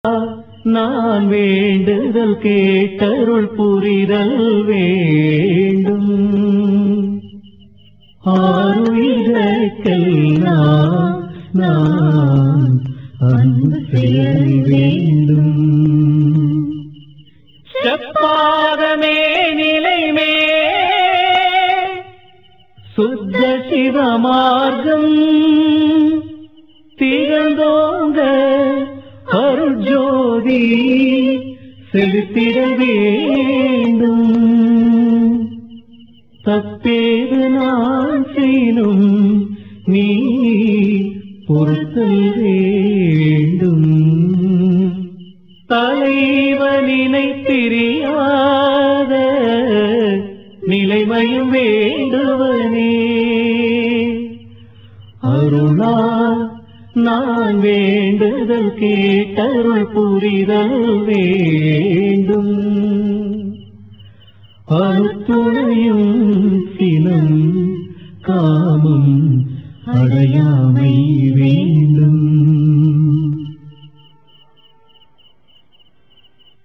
நான் வேண்டுதல் கேட்டருள் புரிதல் வேண்டும். ஆருயிர்க்கெல்லாம் நான் அன்பு செய்ய வேண்டும். செப்பாதமே நிலைமே சுத்த சிவ மார்க்கம் திகழ்ந்தோங்க அருட்ஜோதி செலுத்திட வேண்டும். தப்பேது நான் செய்யும் நீ பொறுத்தல் வேண்டும். தலைவனினை பிரியாத நிலைமையும் வேண்டுவனே. அருளால் நான் வேண்டுதல் கேட்டருள் புரிதல் வேண்டும். அருத்துணையும் சினம் காமம் அடையாமை வேண்டும்.